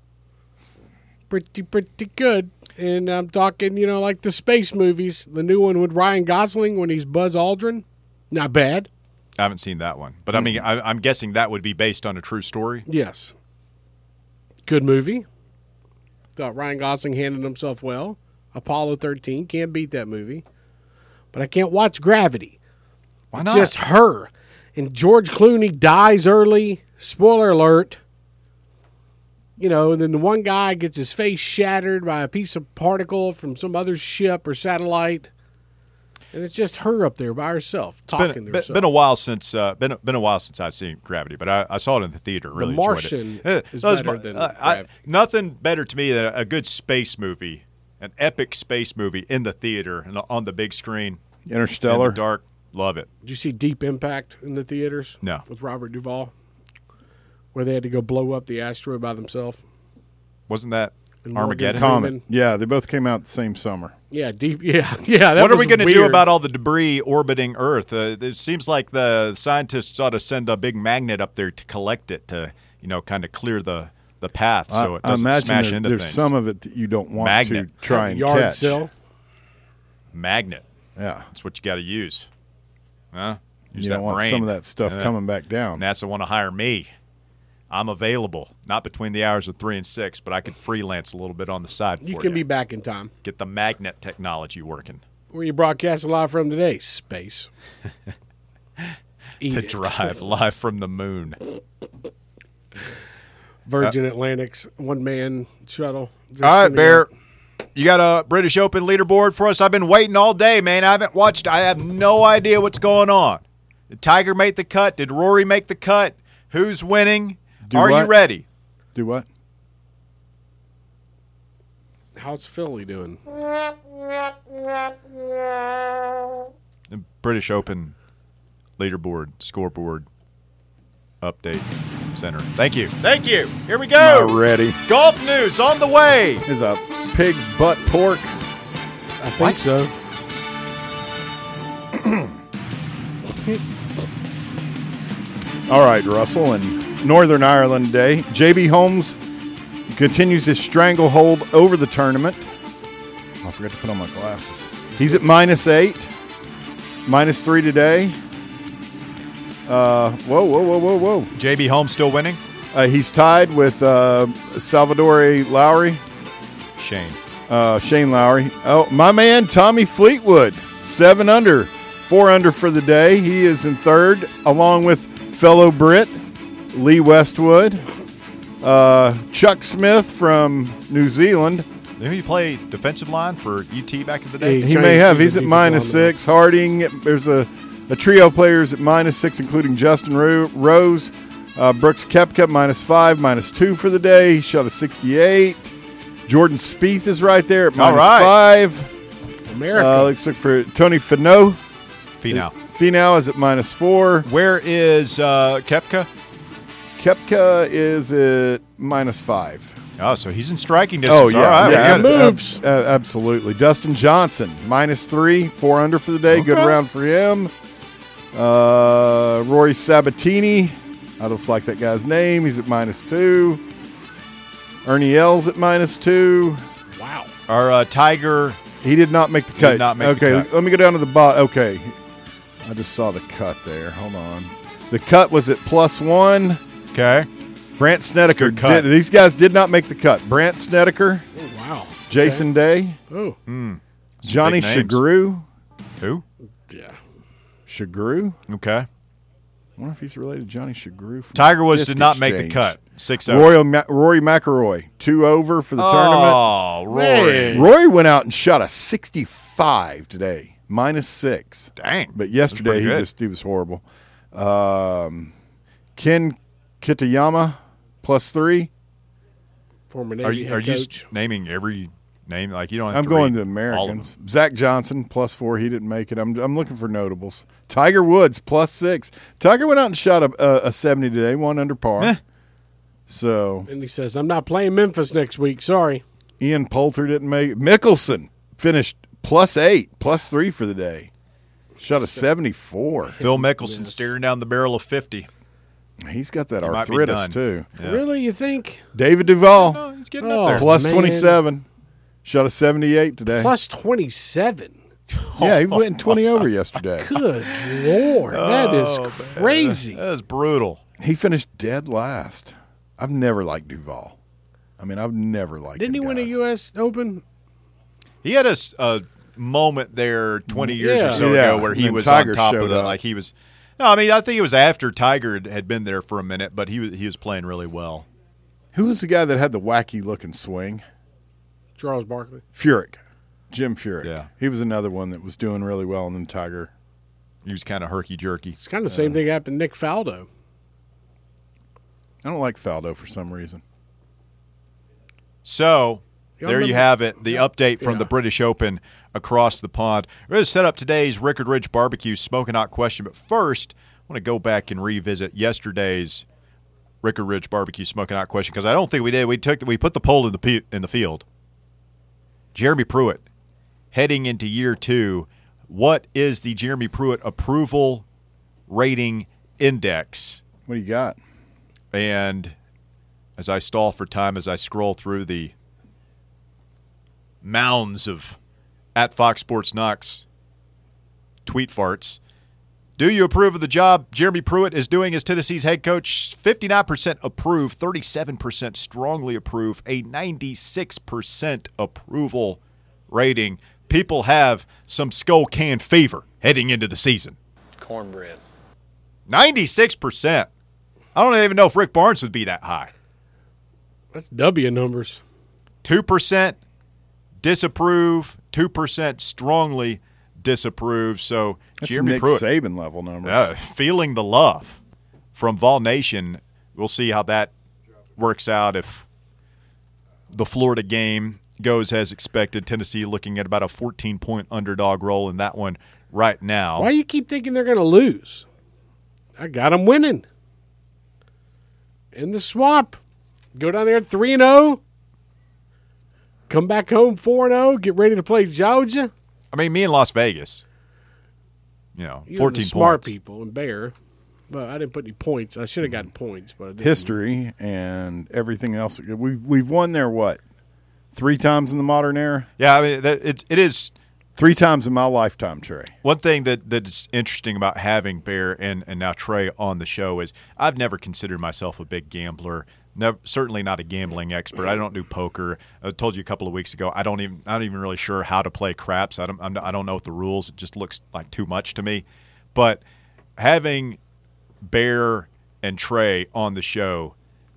S3: pretty good. And I'm talking, like the space movies. The new one with Ryan Gosling when he's Buzz Aldrin. Not bad.
S1: I haven't seen that one. But, I mean, I'm guessing that would be based on a true story.
S3: Yes. Good movie. Thought Ryan Gosling handled himself well. Apollo 13. Can't beat that movie. But I can't watch Gravity.
S1: Why not?
S3: Just her. And George Clooney dies early. Spoiler alert. And then the one guy gets his face shattered by a piece of particle from some other ship or satellite. And it's just her up there by herself, talking to herself.
S1: Been a while since I've seen Gravity, but I saw it in the theater. Really
S3: Martian
S1: enjoyed it.
S3: is
S1: Those
S3: better than Gravity.
S1: nothing better to me than a good space movie, an epic space movie in the theater and on the big screen.
S4: Interstellar.
S1: In the dark. Love it.
S3: Did you see Deep Impact in the theaters?
S1: No.
S3: With Robert Duvall? Where they had to go blow up the asteroid by themselves?
S1: Wasn't that
S3: And Morgan
S1: Armageddon?
S3: Freeman.
S4: Comet. Yeah, they both came out the same summer.
S3: Yeah, deep. Yeah. That
S1: What are
S3: was
S1: we going to do
S3: weird.
S1: about all the debris orbiting Earth? It seems like the scientists ought to send a big magnet up there to collect it to, kind of clear the path so it
S4: I
S1: doesn't
S4: imagine
S1: smash into
S4: there's
S1: things.
S4: some of it that you don't want
S1: Magnet.
S4: to try and
S3: Yard
S4: catch.
S3: sale?
S1: Magnet.
S4: Yeah,
S1: That's what you got to use. Huh? Use
S4: you
S1: that
S4: don't want
S1: brain.
S4: some of that stuff
S1: Yeah.
S4: coming back down.
S1: NASA want to hire me. I'm available, not between the hours of 3 and 6, but I could freelance a little bit on the side
S3: You
S1: for
S3: can
S1: you.
S3: be back in time.
S1: Get the magnet technology working.
S3: Where you broadcasting live from today? Space. Eat
S1: The
S3: it.
S1: drive live from the moon.
S3: Virgin Atlantic's one-man shuttle. Just
S1: All right,
S3: sending
S1: Bear.
S3: out-
S1: You got a British Open leaderboard for us? I've been waiting all day, man. I haven't watched. I have no idea what's going on. Did Tiger make the cut? Did Rory make the cut? Who's winning?
S4: Do
S1: Are you
S4: what?
S1: ready?
S4: Do what?
S3: How's Philly doing?
S1: The British Open leaderboard, scoreboard, update center. Thank you. Thank you. Here we go.
S4: Already.
S1: Golf news on the way.
S4: Is a pig's butt pork.
S3: I think so.
S4: All right, Russell, in Northern Ireland Day, J.B. Holmes continues his stranglehold over the tournament. Oh, I forgot to put on my glasses. He's at -8, -3 today. Whoa.
S1: JB Holmes still winning?
S4: He's tied with Salvatore Lowry,
S1: Shane.
S4: Shane Lowry. Oh, my man, Tommy Fleetwood, 7 under, 4 under for the day. He is in third, along with fellow Brit Lee Westwood, Chuck Smith from New Zealand,
S1: Didn't he play defensive line for UT back in the day?
S3: Yeah,
S4: He may have. He's at -6. Harding, there's a trio of players at -6, including Justin Rose. Brooks Koepka, -5, -2 for the day. He shot a 68. Jordan Spieth is right there at -5.
S3: America.
S4: Let's look for Tony Finau. Finau is at -4.
S1: Where is Koepka?
S4: Koepka is at -5.
S1: Oh, so he's in striking distance. All right,
S4: yeah,
S1: we got it.
S3: moves.
S4: Absolutely. Dustin Johnson, -3, 4 under for the day.
S1: Okay.
S4: Good round for him. Rory Sabatini, I just like that guy's name. He's at -2. Ernie Els at -2.
S3: Wow.
S1: Our Tiger.
S4: He did not make the cut.
S1: Did not make the
S4: okay,
S1: cut.
S4: let me go down to the bottom. Okay, I just saw the cut there. Hold on. The cut was at +1.
S1: Okay.
S4: Brant Snedeker.
S1: Good cut.
S4: These guys did not make the cut. Brant Snedeker,
S3: Oh, wow.
S4: Jason Day,
S3: Oh,
S4: Johnny
S1: big names.
S4: Shagru.
S1: Who?
S3: yeah.
S4: Shagru?
S1: Okay.
S4: I wonder if he's related to Johnny Shagru. from
S1: Tiger Woods
S4: Disc
S1: did not make the
S4: Exchange.
S1: cut. 6-0.
S4: Rory McIlroy, 2 over for the tournament.
S1: Oh, Rory.
S3: Man.
S4: Rory went out and shot a 65 today, -6.
S1: Dang.
S4: But yesterday
S1: That's pretty
S4: he was horrible. Ken Kitayama, +3.
S3: Former
S1: Are
S3: Navy
S1: you,
S3: head
S1: are you
S3: coach.
S1: just naming every name? Like, you don't have
S4: I'm
S1: to
S4: going
S1: read
S4: to
S1: all of
S4: Americans.
S1: them.
S4: Zach Johnson, +4. He didn't make it. I'm looking for notables. Tiger Woods, +6. Tiger went out and shot a 70 today, 1 under par.
S1: Eh.
S4: So
S3: And he says, I'm not playing Memphis next week. Sorry.
S4: Ian Poulter didn't make it. Mickelson finished +8, +3 for the day. Shot a 74.
S1: Phil Mickelson staring down the barrel of 50.
S4: He's got that
S1: He might be
S4: arthritis
S1: done.
S4: too.
S1: Yeah.
S3: Really, you think?
S4: David Duval,
S1: Oh, he's getting
S3: Oh.
S1: up there.
S4: plus
S3: Man.
S4: 27. Shot a 78 today.
S3: Plus 27.
S4: Yeah, he went 20 over yesterday.
S3: Good Lord. That is
S1: Oh,
S3: crazy.
S1: That is brutal.
S4: He finished dead last. I've never liked Duval. I mean, I've never liked
S3: Didn't he
S4: him,
S3: win a
S4: guys.
S3: U.S. Open?
S1: He had a moment there 20 years or
S3: Yeah.
S1: so
S4: Yeah,
S1: ago where he
S4: when
S1: was
S4: Tiger
S1: on top
S4: showed
S1: of it.
S4: up.
S1: Like he was. No, I mean I think it was after Tiger had been there for a minute, but he was playing really well.
S4: Who was the guy that had the wacky looking swing?
S3: Charles Barkley.
S4: Furyk. Jim Furyk.
S1: Yeah.
S4: He was another one that was doing really well, and then Tiger.
S1: He was kind of herky jerky.
S3: It's kind of the same thing happened to Nick Faldo.
S4: I don't like Faldo for some reason.
S1: So
S3: Y'all
S1: there you
S3: remember-
S1: have it, the update from
S3: Yeah.
S1: the British Open across the pond. We're going to set up today's Rickard Ridge Barbecue Smoking Hot question, but first I want to go back and revisit yesterday's Rickard Ridge Barbecue Smoking Hot question because I don't think we did. We put the poll in the field. Jeremy Pruitt heading into year 2. What is the Jeremy Pruitt approval rating index?
S4: What do you got?
S1: And as I stall for time, as I scroll through the mounds of at Fox Sports Knox tweet farts, do you approve of the job Jeremy Pruitt is doing as Tennessee's head coach? 59% approve, 37% strongly approve, a 96% approval rating. People have some skull can fever heading into the season.
S2: Cornbread.
S1: 96%. I don't even know if Rick Barnes would be that high.
S3: That's W numbers.
S1: 2% disapprove, 2% strongly disapprove. So
S4: That's
S1: Jeremy
S4: Nick
S1: Pruitt
S4: Saban level numbers.
S1: feeling the love from Vol Nation. We'll see how that works out if the Florida game goes as expected. Tennessee looking at about a 14-point underdog role in that one right now.
S3: Why do you keep thinking they're going to lose? I got them winning. In the swamp. Go down there 3-0. Come back home 4-0. Get ready to play Georgia.
S1: I mean, me in Las Vegas, you know,
S3: You
S1: 14
S3: the smart
S1: points.
S3: people and Bear. But I didn't put any points. I should have gotten points, but I didn't.
S4: History and everything else. We've won there, what, 3 times in the modern era?
S1: Yeah, I mean, it is
S4: 3 times in my lifetime, Trey.
S1: one thing that's interesting about having Bear and now Trey on the show is I've never considered myself a big gambler. Never, certainly not a gambling expert. I don't do poker. I told you a couple of weeks ago. I'm not even really sure how to play craps. I don't know what the rules. It just looks like too much to me. But having Bear and Trey on the show,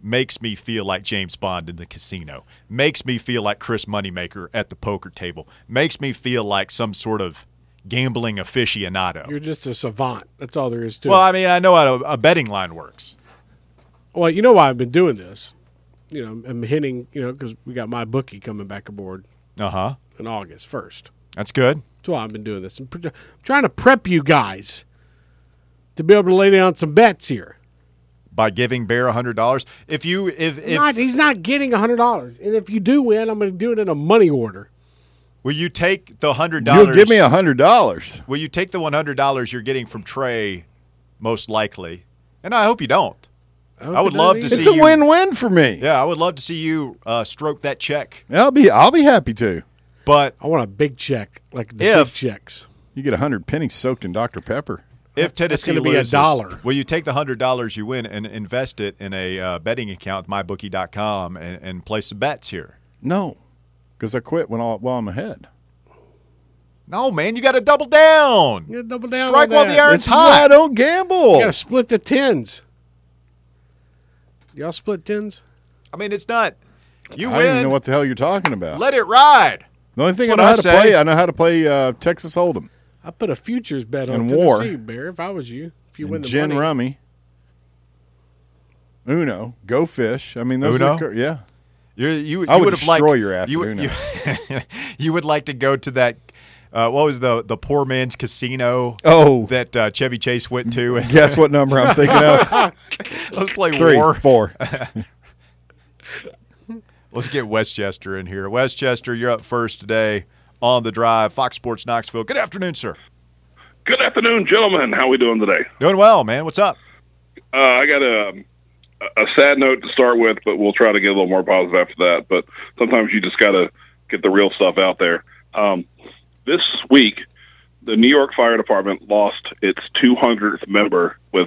S1: makes me feel like James Bond in the casino, makes me feel like Chris Moneymaker at the poker table, makes me feel like some sort of gambling aficionado.
S3: You're just a savant. That's all there is to
S1: Well,
S3: it.
S1: I mean, I know how a betting line works.
S3: Well, you know why I've been doing this. You know, I'm hinting, because we got my bookie coming back aboard
S1: Uh-huh.
S3: in August 1st.
S1: That's good.
S3: That's why I've been doing this. I'm trying to prep you guys to be able to lay down some bets here.
S1: By giving Bear $100. If
S3: He's not getting $100. And if you do win, I'm going to do it in a money order.
S1: will you take the $100?
S4: You'll give me $100.
S1: Will you take the $100 you're getting from Trey? Most likely, and I hope you don't. I would love to see
S4: It's a
S1: you-
S4: win-win for me.
S1: Yeah, I would love to see you stroke that check.
S4: I'll be happy to.
S1: But
S3: I want a big check, like the
S1: If-
S3: big checks.
S4: You get 100 pennies soaked in Dr. Pepper.
S1: if Tennessee
S3: gonna be
S1: loses,
S3: $1.
S1: will you take the $100 you win and invest it in a betting account, mybookie.com, and place some bets here?
S4: No, because I quit while I'm ahead.
S1: No, man, you got to double down.
S3: You gotta double down
S1: Strike
S3: on
S1: while
S3: that.
S1: the iron's
S4: This is why I
S1: hot.
S4: don't gamble.
S3: You got to split the tens. Y'all split tens?
S1: I mean, it's not. You
S4: I don't even know
S1: win.
S4: what the hell you're talking about.
S1: Let it ride.
S4: The only thing I
S1: That's
S4: know
S1: what
S4: how
S1: I
S4: to
S1: say.
S4: play, I know how to play Texas Hold'em
S3: I put a futures bet on
S4: And
S3: Tennessee,
S4: war.
S3: Bear, if I was you. If you win
S4: and
S3: the
S4: gin
S3: money.
S4: rummy, Uno, Go Fish. I mean, those
S1: Uno?
S4: are yeah.
S1: You
S4: I would
S1: would have liked
S4: destroy your ass
S1: You,
S4: at Uno.
S1: you would like to go to that. What was the poor man's casino?
S4: Oh.
S1: that Chevy Chase went to.
S4: Guess what number I'm thinking of?
S1: Let's play
S4: 3,
S1: war.
S4: 4.
S1: Let's get Westchester in here. Westchester, you're up first today on the drive. Fox Sports Knoxville. Good afternoon, sir.
S6: Good afternoon, gentlemen. How we doing today?
S1: Doing well, man. What's up?
S6: I got a sad note to start with, but we'll try to get a little more positive after that. But sometimes you just got to get the real stuff out there. This week, the New York Fire Department lost its 200th member with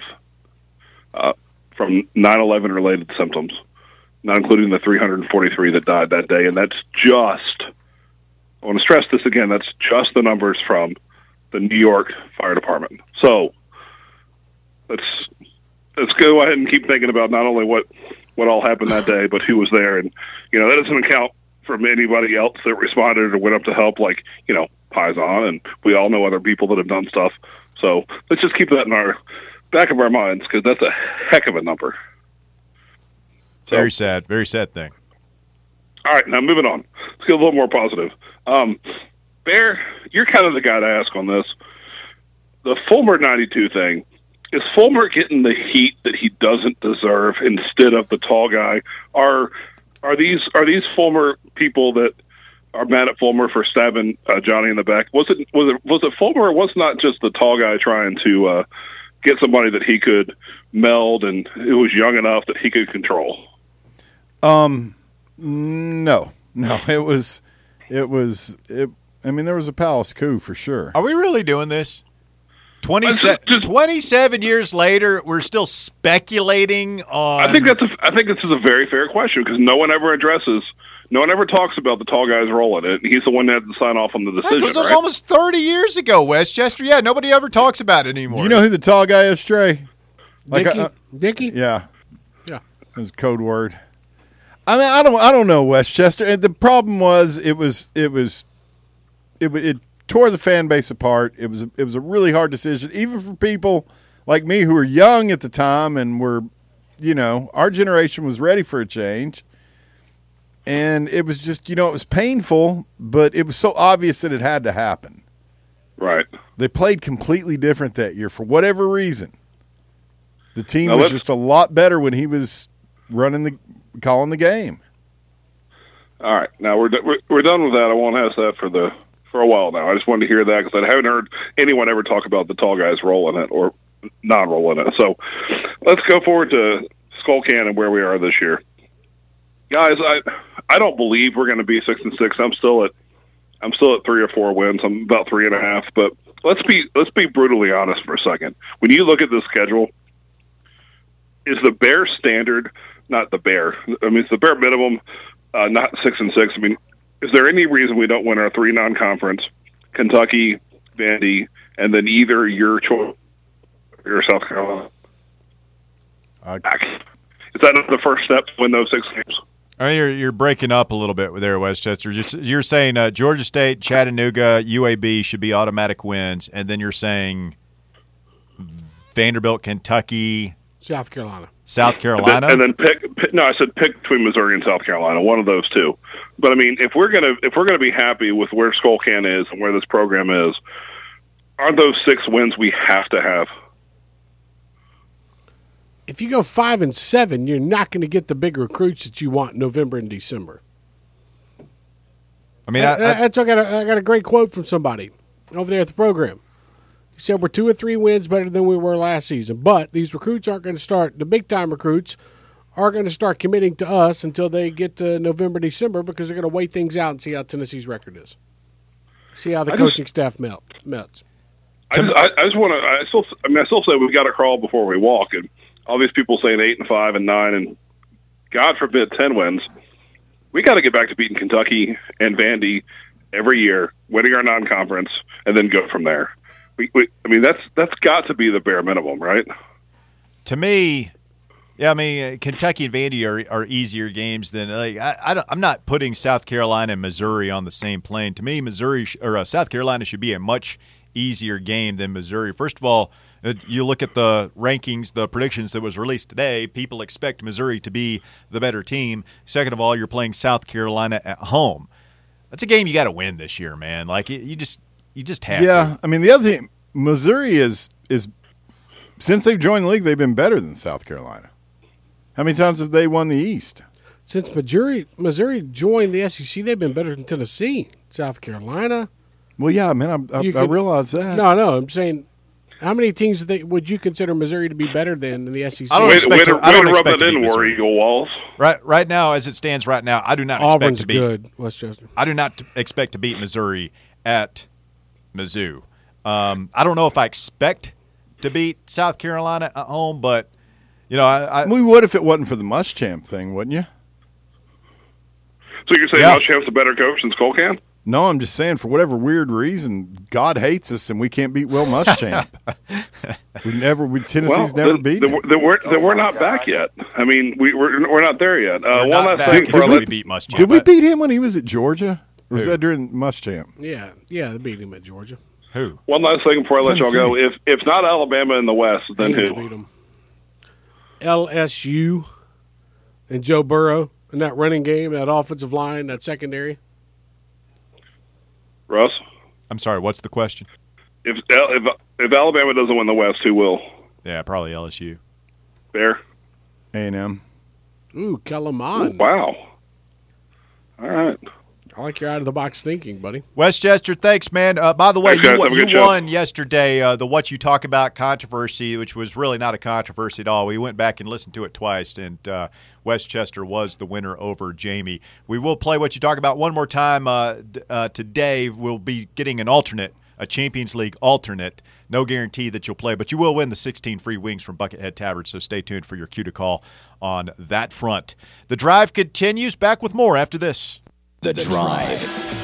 S6: from 9/11 related symptoms, not including the 343 that died that day. And that's just, I want to stress this again, that's just the numbers from the New York Fire Department. So let's go ahead and keep thinking about not only what all happened that day, but who was there. And, that doesn't account for anybody else that responded or went up to help, like, Paisan, and we all know other people that have done stuff. So let's just keep that in our back of our minds, because that's a heck of a number. So,
S1: Very sad thing.
S6: all right, now moving on. Let's get a little more positive. Bear, you're kind of the guy to ask on this. The Fulmer 92 thing, is Fulmer getting the heat that he doesn't deserve instead of the tall guy? Are these Fulmer people that are mad at Fulmer for stabbing Johnny in the back? Was it Fulmer, or was not just the tall guy trying to get somebody that he could meld and it was young enough that he could control?
S4: No, it was. I mean, there was a palace coup for sure.
S1: Are we really doing this?
S6: Just-
S1: 27 years later, we're still speculating on.
S6: I think this is a very fair question, because no one ever talks about the tall guy's role in it. He's the one that had to sign off on the decision.
S1: Because it was
S6: right?
S1: almost 30 years ago, Westchester. Yeah, nobody ever talks about it anymore.
S4: You know who the tall guy is, Trey?
S3: Dickie?
S4: Yeah.
S3: Yeah.
S4: It was a code word. I mean, I don't know, Westchester. And the problem was it tore the fan base apart. It was a really hard decision, even for people like me who were young at the time and were, our generation was ready for a change. And it was just, it was painful, but it was so obvious that it had to happen.
S6: Right.
S4: They played completely different that year for whatever reason. The team
S6: Now
S4: was
S6: let's-
S4: just a lot better when he was calling the game.
S6: All right. Now we're done with that. I won't ask that for a while now. I just wanted to hear that, because I haven't heard anyone ever talk about the tall guy's role in it or non-role in it. So let's go forward to Skull Cannon, where we are this year. Guys, I don't believe we're going to be 6-6. I'm still at 3 or 4 wins. I'm about 3.5. But let's be brutally honest for a second. When you look at the schedule, is the Bear standard not the Bear? I mean, it's the Bear minimum, not 6-6. I mean, is there any reason we don't win our 3 non-conference, Kentucky, Vandy, and then either your choice or South Carolina? Is Is that not the first step to win those 6 games?
S1: I mean, you're breaking up a little bit there, Westchester. You're saying Georgia State, Chattanooga, UAB should be automatic wins, and then you're saying Vanderbilt, Kentucky,
S3: South Carolina.
S6: And then pick. No, I said pick between Missouri and South Carolina, one of those two. But I mean, if we're gonna be happy with where Skullcan is and where this program is, aren't those 6 wins we have to have?
S3: If you go 5-7, you're not going to get the big recruits that you want in November and December.
S1: I mean,
S3: I got a great quote from somebody over there at the program. He said we're 2 or 3 wins better than we were last season, but these recruits aren't going to start. The big time recruits aren't going to start committing to us until they get to November, December, because they're going to wait things out and see how Tennessee's record is. See how the coaching staff melts.
S6: I still say we got to crawl before we walk, and all these people saying 8 and 5 and 9 and God forbid 10 wins. We got to get back to beating Kentucky and Vandy every year, winning our non-conference, and then go from there. I mean, that's got to be the bare minimum, right?
S1: To me, yeah. I mean, Kentucky and Vandy are easier games than I'm not putting South Carolina and Missouri on the same plane. To me, South Carolina should be a much easier game than Missouri. First of all, you look at the rankings, the predictions that was released today, people expect Missouri to be the better team. Second of all, you're playing South Carolina at home. That's a game you got to win this year, man. Like you just have to.
S4: Yeah, I mean, the other thing, Missouri is since they've joined the league, they've been better than South Carolina. How many times have they won the East?
S3: Since Missouri joined the SEC, they've been better than Tennessee, South Carolina.
S4: Well, yeah, man, I realize that.
S3: No, I'm saying, how many teams would you consider Missouri to be better than in the SEC?
S1: I don't expect to
S6: rub that in, War Eagle Walls.
S1: Right now, as it stands right now, I do not
S3: Auburn's
S1: expect to beat
S3: good, Westchester.
S1: I do not expect to beat Missouri at Mizzou. I don't know if I expect to beat South Carolina at home, but
S4: we would if it wasn't for the Muschamp thing, wouldn't you?
S6: So you're saying Muschamp's a better coach than Skullcan?
S4: No, I'm just saying, for whatever weird reason, God hates us, and we can't beat Will Muschamp. Tennessee's never beaten.
S6: We're not back yet. I mean, we're not there yet.
S1: One last thing before we beat Muschamp.
S4: Did we beat him when he was at Georgia? Or was that during Muschamp?
S3: Yeah, they beat him at Georgia.
S1: Who?
S6: One last thing before I let y'all go. If not Alabama in the West, then who?
S3: Beat him. LSU and Joe Burrow in that running game, that offensive line, that secondary.
S6: Russ?
S1: I'm sorry, what's the question?
S6: If Alabama doesn't win the West, who will?
S1: Yeah, probably LSU.
S6: Bear?
S4: A&M.
S3: Ooh, Kellen Mond.
S6: Wow. All right.
S3: I like your out-of-the-box thinking, buddy.
S1: Westchester, thanks, man. By the way,
S6: you
S1: won yesterday the What You Talk About controversy, which was really not a controversy at all. We went back and listened to it twice, and Westchester was the winner over Jamie. We will play What You Talk About one more time today. We'll be getting an alternate, a Champions League alternate. No guarantee that you'll play, but you will win the 16 free wings from Buckethead Tavern, so stay tuned for your cue to call on that front. The Drive continues. Back with more after this.
S5: The Drive.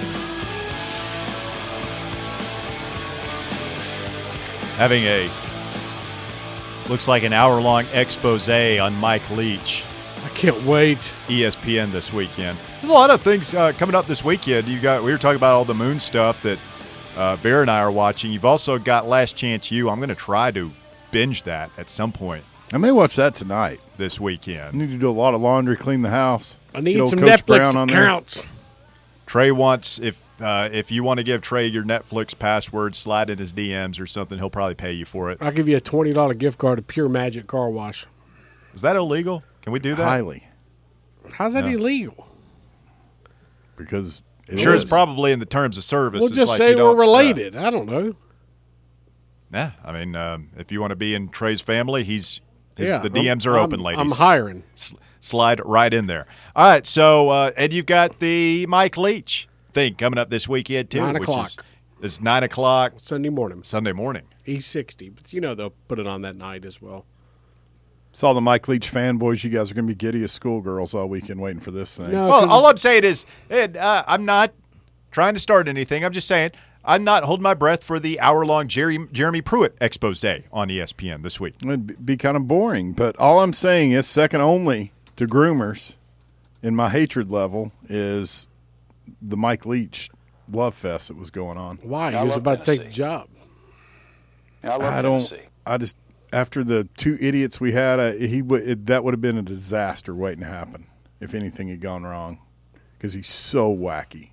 S1: Having looks like an hour-long expose on Mike Leach.
S3: I can't wait.
S1: ESPN this weekend. There's a lot of things coming up this weekend. We were talking about all the moon stuff that Bear and I are watching. You've also got Last Chance U. I'm going to try to binge that at some point.
S4: I may watch that tonight.
S1: This weekend.
S4: I need to do a lot of laundry, clean the house.
S3: I need some Netflix accounts.
S1: Trey wants, if you want to give Trey your Netflix password, slide in his DMs or something, he'll probably pay you for it.
S3: I'll give you a $20 gift card to Pure Magic Car Wash.
S1: Is that illegal? Can we do that?
S4: Highly.
S3: How's that illegal?
S4: Because
S1: it's probably in the terms of service.
S3: We'll just say we're related. I don't know.
S1: Yeah, I mean, if you want to be in Trey's family, the DMs are open, ladies.
S3: I'm hiring.
S1: Slide right in there. All right, so and you've got the Mike Leach thing coming up this weekend too.
S3: 9 o'clock.
S1: It's 9 o'clock
S3: Sunday morning. E60, but they'll put it on that night as well.
S4: It's all the Mike Leach fanboys. You guys are going to be giddy as schoolgirls all weekend waiting for this thing.
S3: No,
S1: well, all I'm saying is, I'm not trying to start anything. I'm just saying I'm not holding my breath for the hour-long Jeremy Pruitt expose on ESPN this week.
S4: It'd be kind of boring, but all I'm saying is second only to groomers in my hatred level is the Mike Leach love fest that was going on.
S3: Why?
S2: I
S3: He was
S2: love
S3: about to take the
S2: Tennessee.
S3: job.
S2: I love Tennessee.
S4: I just after the two idiots we had, that would have been a disaster waiting to happen if anything had gone wrong, because he's so wacky.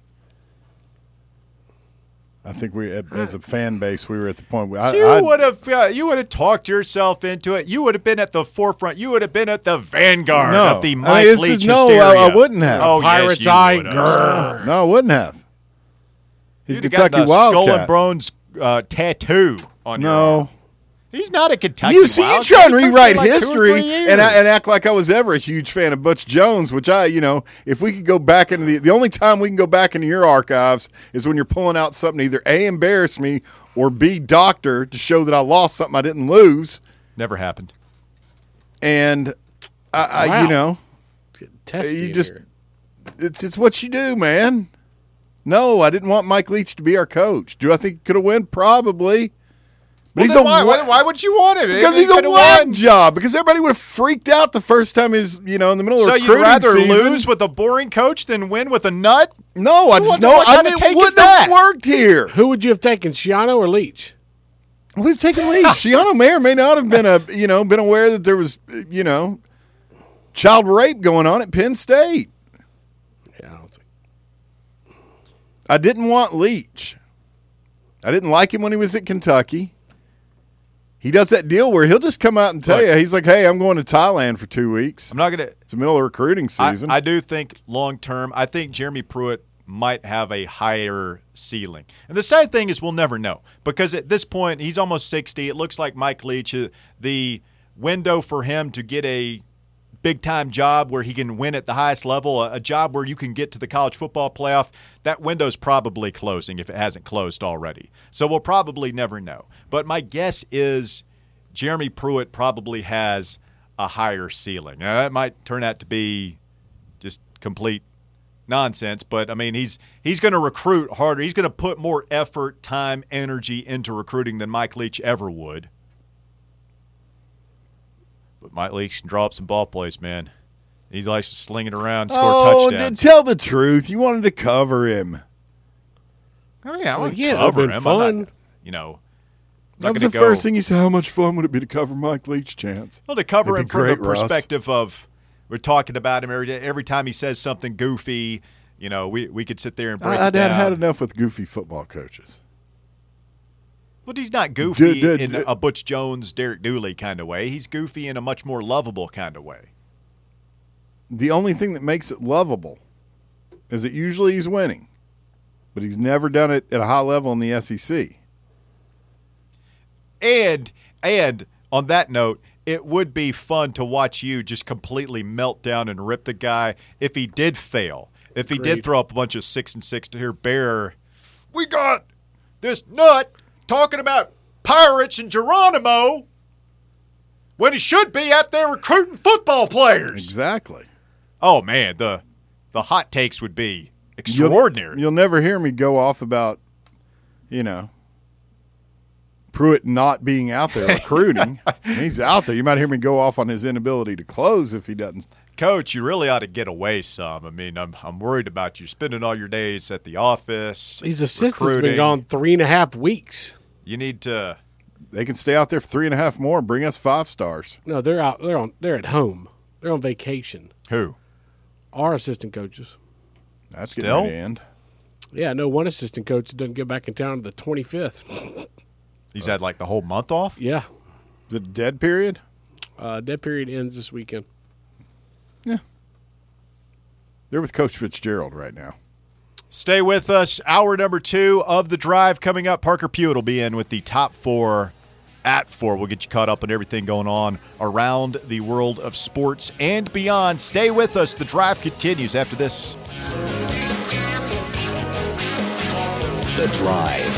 S4: I think we, as a fan base, we were at the point where
S1: You would have talked yourself into it. You would have been at the forefront. You would have been at the vanguard of the Mike Leach hysteria.
S4: I wouldn't have.
S1: Oh,
S3: Pirates
S1: yes, you
S3: eye,
S1: would have.
S3: grrr.
S4: No, I wouldn't have. He's
S1: You'd have
S4: Kentucky
S1: got the
S4: Wildcat.
S1: Skull and Bones tattoo on your arm.
S4: No.
S1: He's not a Kentucky
S4: You see, you
S1: Wildcat.
S4: try and
S1: He's been
S4: rewrite
S1: for like 2 or 3
S4: history
S1: years.
S4: and act like I was ever a huge fan of Butch Jones, which if we could go back into the only time we can go back into your archives is when you're pulling out something to either A, embarrass me, or B, doctor to show that I lost something I didn't lose.
S1: Never happened.
S4: And
S3: Wow. Testy
S4: you
S3: in
S4: just
S3: here.
S4: it's what you do, man. No, I didn't want Mike Leach to be our coach. Do I think he could have won? Probably. But
S1: Well, then why would you want him?
S4: because
S1: He
S4: he's a
S1: could've
S4: whack
S1: won.
S4: job. Because everybody would have freaked out the first time he's in the middle of
S1: So
S4: recruiting
S1: you'd rather
S4: season.
S1: lose with a boring coach than win with a nut?
S4: No, I just know
S1: what
S4: I
S1: kind of
S4: mean,
S1: take
S4: it
S1: is
S4: wouldn't have
S1: that?
S4: worked here.
S3: Who would you have taken, Schiano or Leach?
S4: We've taken Leach. Schiano may or may not have been been aware that there was child rape going on at Penn State.
S3: Yeah, I don't think.
S4: I didn't want Leach. I didn't like him when he was at Kentucky. He does that deal where he'll just come out and tell you, he's like, hey, I'm going to Thailand for 2 weeks.
S1: I'm not going to.
S4: It's the middle of recruiting season.
S1: I do think long term, I think Jeremy Pruitt might have a higher ceiling. And the sad thing is we'll never know, because at this point he's almost 60. It looks like Mike Leach, the window for him to get a big-time job where he can win at the highest level, a job where you can get to the college football playoff, that window's probably closing if it hasn't closed already. So we'll probably never know. But my guess is Jeremy Pruitt probably has a higher ceiling. Now, that might turn out to be just complete nonsense, but I mean he's going to recruit harder. He's going to put more effort, time, energy into recruiting than Mike Leach ever would. But Mike Leach can draw up some ball plays, man. He likes to sling it around, score touchdowns.
S4: Tell the truth. You wanted to cover him.
S1: I mean, I want to
S3: yeah, it
S1: cover
S3: would've
S1: him.
S3: been
S1: I'm
S3: fun.
S1: not,
S4: That was the first thing you said. How much fun would it be to cover Mike Leach, Chance?
S1: Well, to cover
S4: That'd
S1: him
S4: be
S1: from
S4: great,
S1: the
S4: Russ.
S1: perspective of we're talking about him every time he says something goofy. We could sit there and break
S4: I'd
S1: it down.
S4: had enough with goofy football coaches.
S1: But he's not goofy
S4: Dude,
S1: in a Butch Jones, Derek Dooley kind of way. He's goofy in a much more lovable kind of way.
S4: The only thing that makes it lovable is that usually he's winning, but he's never done it at a high level in the SEC.
S1: And on that note, it would be fun to watch you just completely melt down and rip the guy if he did fail. If he did
S3: Agreed.
S1: throw up a bunch of 6 and 6 to hear Bear, we got this nut talking about Pirates and Geronimo when he should be out there recruiting football players.
S4: Exactly.
S1: Oh man, the hot takes would be extraordinary.
S4: You'll never hear me go off about, Pruitt not being out there recruiting. He's out there. You might hear me go off on his inability to close if he doesn't.
S1: Coach, you really ought to get away some. I mean, I'm worried about you spending all your days at the office.
S3: His assistant's
S1: recruiting.
S3: been gone 3.5 weeks.
S1: You need to.
S4: They can stay out there for 3.5 more and bring us 5 stars.
S3: No, they're out. They're at home. They're on vacation.
S1: Who?
S3: Our assistant coaches.
S4: That's
S1: Still?
S4: getting ready to end.
S3: Yeah, no one assistant coach doesn't get back in town to the 25th.
S1: He's had like the whole month off?
S3: Yeah,
S4: Is it a dead period?
S3: dead period ends this weekend.
S4: They're with Coach Fitzgerald right now.
S1: Stay with us. Hour number 2 of the drive coming up. Parker Pewitt will be in with the top 4 at 4. We'll get you caught up on everything going on around the world of sports and beyond. Stay with us. The drive continues after this.
S5: The Drive.